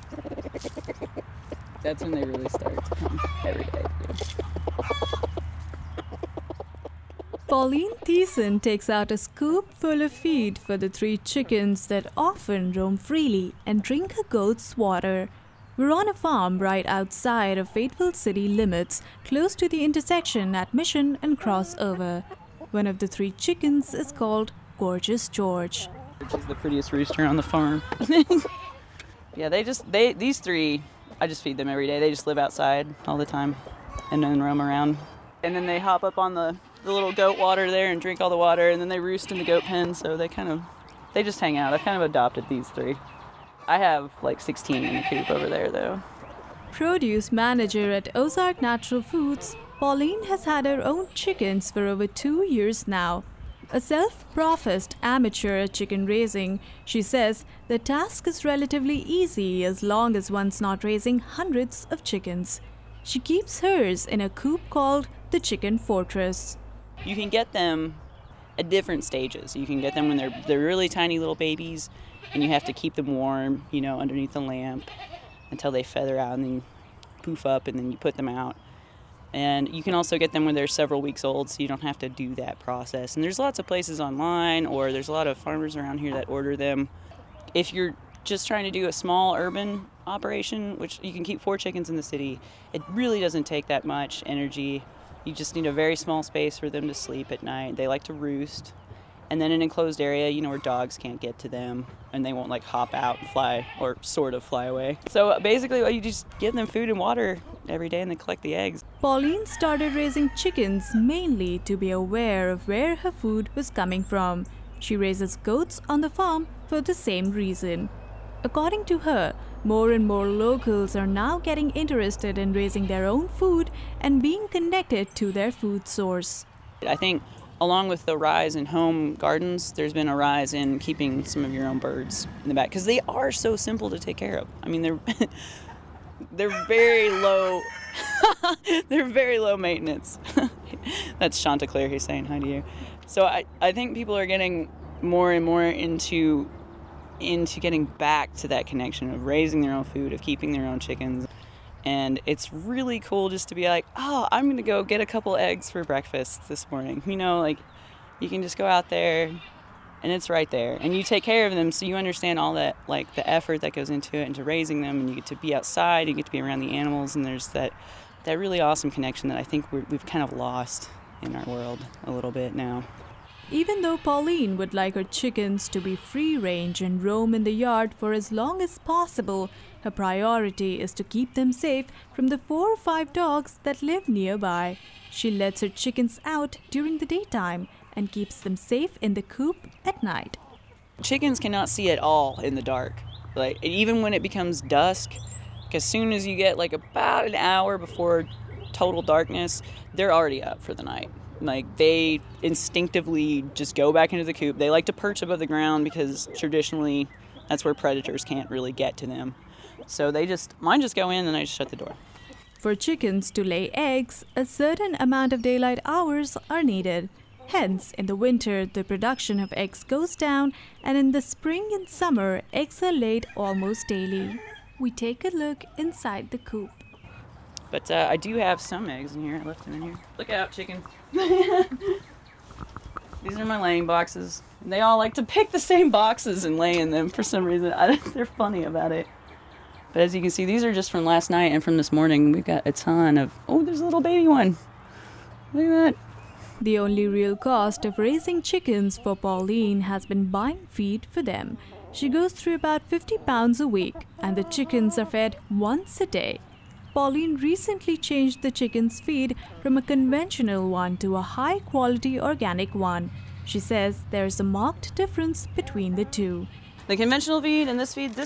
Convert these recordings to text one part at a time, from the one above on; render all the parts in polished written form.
That's when they really start to come every day. Pauline Thiessen takes out a scoop full of feed for the 3 chickens that often roam freely and drink her goat's water. We're on a farm right outside of Fayetteville city limits, close to the intersection at Mission and Crossover. One of the 3 chickens is called Gorgeous George. Which is the prettiest rooster on the farm. Yeah, these 3, I just feed them every day. Just live outside all the time and then roam around. And then they hop up on the little goat water there and drink all the water, and then they roost in the goat pen, so they just hang out. I've kind of adopted these 3. I have like 16 in the coop over there, though. Produce manager at Ozark Natural Foods, Pauline has had her own chickens for over 2 years now. A self-professed amateur at chicken raising, she says the task is relatively easy as long as one's not raising hundreds of chickens. She keeps hers in a coop called the Chicken Fortress. You can get them at different stages. You can get them when they're really tiny little babies, and you have to keep them warm, underneath the lamp until they feather out and then poof up, and then you put them out. And you can also get them when they're several weeks old, so you don't have to do that process. And there's lots of places online, or there's a lot of farmers around here that order them. If you're just trying to do a small urban operation, which you can keep 4 chickens in the city, it really doesn't take that much energy. You just need a very small space for them to sleep at night. They like to roost. And then an enclosed area, where dogs can't get to them and they won't hop out and fly, or sort of fly away. So basically you just give them food and water every day and then collect the eggs. Pauline started raising chickens mainly to be aware of where her food was coming from. She raises goats on the farm for the same reason. According to her, more and more locals are now getting interested in raising their own food and being connected to their food source. I think along with the rise in home gardens, there's been a rise in keeping some of your own birds in the back, because they are so simple to take care of. I mean, they're very low. They're very low maintenance. That's Chanticleer. He's saying hi to you. So I think people are getting more and more into getting back to that connection of raising their own food, of keeping their own chickens. And it's really cool just to be like, oh, I'm going to go get a couple eggs for breakfast this morning. You can just go out there and it's right there. And you take care of them, so you understand all that, the effort that goes into it, into raising them. And you get to be outside, you get to be around the animals. And there's that really awesome connection that I think we've kind of lost in our world a little bit now. Even though Pauline would like her chickens to be free range and roam in the yard for as long as possible, her priority is to keep them safe from the 4 or 5 dogs that live nearby. She lets her chickens out during the daytime and keeps them safe in the coop at night. Chickens cannot see at all in the dark. Even when it becomes dusk, as soon as you get about an hour before total darkness, they're already up for the night. They instinctively just go back into the coop. They like to perch above the ground because traditionally that's where predators can't really get to them. So mine just go in and I just shut the door. For chickens to lay eggs, a certain amount of daylight hours are needed. Hence, in the winter, the production of eggs goes down, and in the spring and summer, eggs are laid almost daily. We take a look inside the coop. But I do have some eggs in here. I left them in here. Look out, chickens. These are my laying boxes. They all like to pick the same boxes and lay in them for some reason. They're funny about it. But as you can see, these are just from last night and from this morning. We've got a ton of... Oh, there's a little baby one. Look at that. The only real cost of raising chickens for Pauline has been buying feed for them. She goes through about 50 pounds a week, and the chickens are fed once a day. Pauline recently changed the chicken's feed from a conventional one to a high-quality organic one. She says there's a marked difference between the two. The conventional feed and this feed,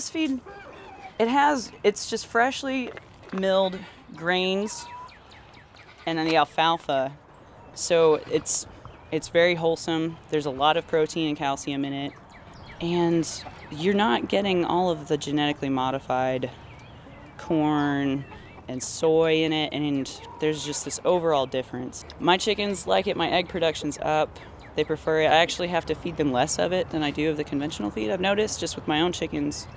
it's just freshly milled grains and then the alfalfa. So it's very wholesome. There's a lot of protein and calcium in it. And you're not getting all of the genetically modified corn and soy in it, and there's just this overall difference. My chickens like it. My egg production's up. They prefer it. I actually have to feed them less of it than I do of the conventional feed, I've noticed, just with my own chickens.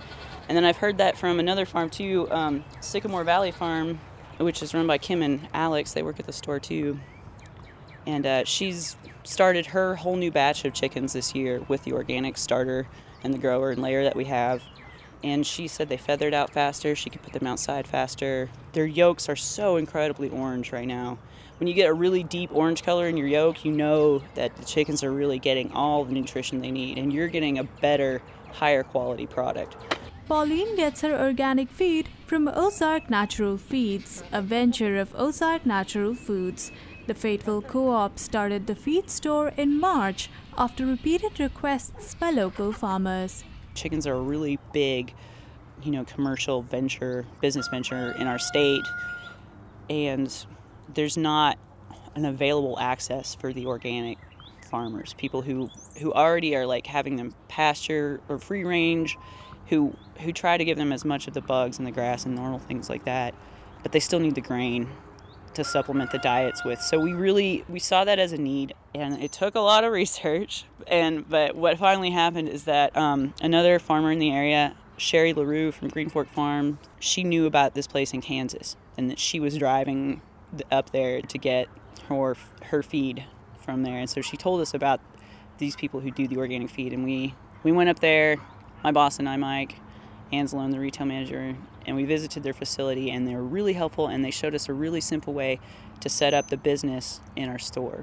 And then I've heard that from another farm too, Sycamore Valley Farm, which is run by Kim and Alex. They work at the store too. And she's started her whole new batch of chickens this year with the organic starter and the grower and layer that we have. And she said they feathered out faster, she could put them outside faster. Their yolks are so incredibly orange right now. When you get a really deep orange color in your yolk, you know that the chickens are really getting all the nutrition they need, and you're getting a better, higher quality product. Pauline gets her organic feed from Ozark Natural Feeds, a venture of Ozark Natural Foods. The Fayetteville Co-op started the feed store in March after repeated requests by local farmers. Chickens are a really big, commercial venture, business venture in our state, and there's not an available access for the organic farmers, people who already are like having them pasture or free range, who try to give them as much of the bugs and the grass and normal things like that, but they still need the grain to supplement the diets with. So we saw that as a need, and it took a lot of research. But what finally happened is that another farmer in the area, Sherry LaRue from Green Fork Farm, she knew about this place in Kansas, and that she was driving up there to get her feed from there. And so she told us about these people who do the organic feed, and we went up there, my boss and I, Mike Anzalone, the retail manager, and we visited their facility, and they were really helpful, and they showed us a really simple way to set up the business in our store.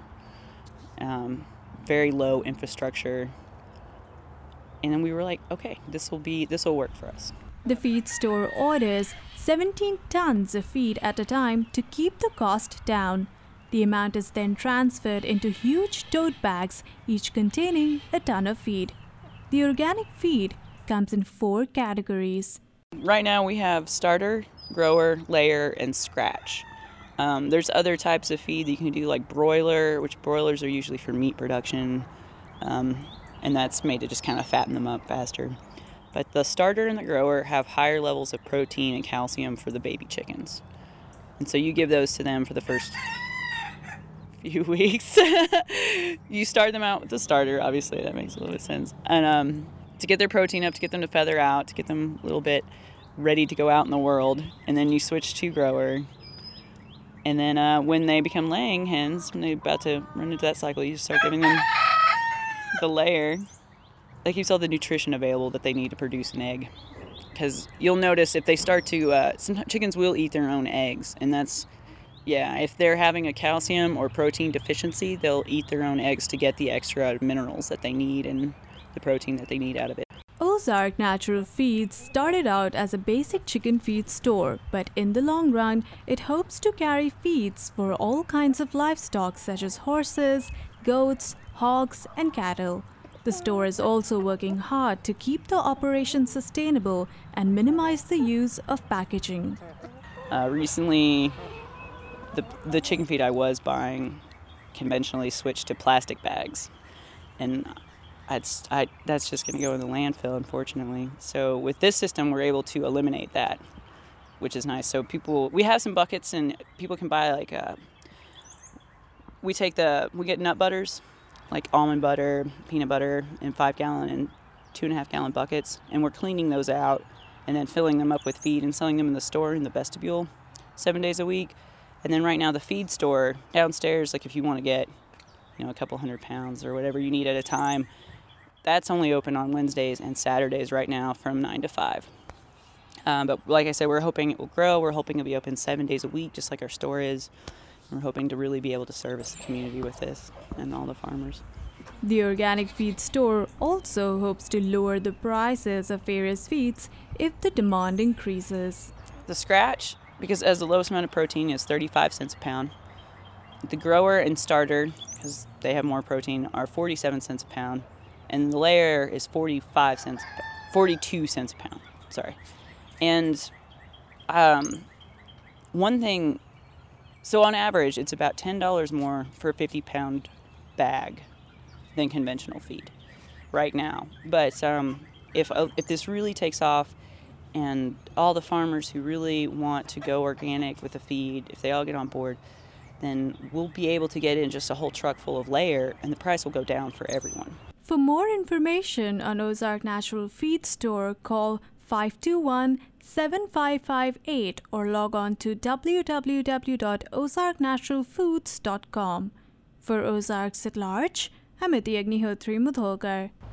Very low infrastructure. And then we were like, okay, this will work for us. The feed store orders 17 tons of feed at a time to keep the cost down. The amount is then transferred into huge tote bags, each containing a ton of feed. The organic feed comes in 4 categories. Right now we have starter, grower, layer, and scratch. There's other types of feed that you can do, like broiler, which broilers are usually for meat production, and that's made to just kind of fatten them up faster. But the starter and the grower have higher levels of protein and calcium for the baby chickens. And so you give those to them for the first few weeks. You start them out with the starter, obviously, that makes a little bit of sense. And to get their protein up, to get them to feather out, to get them a little bit ready to go out in the world. And then you switch to grower. And then when they become laying hens, when they're about to run into that cycle, you start giving them the layer. That keeps all the nutrition available that they need to produce an egg. Because you'll notice if they start to, some chickens will eat their own eggs. And that's, if they're having a calcium or protein deficiency, they'll eat their own eggs to get the extra minerals that they need and the protein that they need out of it. Ozark Natural Feeds started out as a basic chicken feed store, but in the long run, it hopes to carry feeds for all kinds of livestock such as horses, goats, hogs, and cattle. The store is also working hard to keep the operation sustainable and minimize the use of packaging. Recently, the chicken feed I was buying conventionally switched to plastic bags, and that's just going to go in the landfill, unfortunately. So with this system, we're able to eliminate that, which is nice. So we have some buckets, and people can buy we get nut butters, like almond butter, peanut butter, in 5-gallon and 2.5-gallon buckets, and we're cleaning those out and then filling them up with feed and selling them in the store in the vestibule 7 days a week. And then right now the feed store downstairs, like if you want to get a couple 100 pounds or whatever you need at a time, that's only open on Wednesdays and Saturdays right now from 9 to 5. But like I said, we're hoping it will grow. We're hoping it'll be open 7 days a week, just like our store is. We're hoping to really be able to service the community with this and all the farmers. The organic feed store also hopes to lower the prices of various feeds if the demand increases. The scratch, because it has the lowest amount of protein, is 35 cents a pound. The grower and starter, because they have more protein, are 47 cents a pound. And the layer is 42 cents a pound. Sorry. And one thing, so on average, it's about $10 more for a 50-pound bag than conventional feed right now. But if this really takes off, and all the farmers who really want to go organic with the feed, if they all get on board, then we'll be able to get in just a whole truck full of layer, and the price will go down for everyone. For more information on Ozark Natural Feed Store, call 521-7558 or log on to www.ozarknaturalfoods.com. For Ozarks at Large, I'm Iti Agnihotri Mudholkar.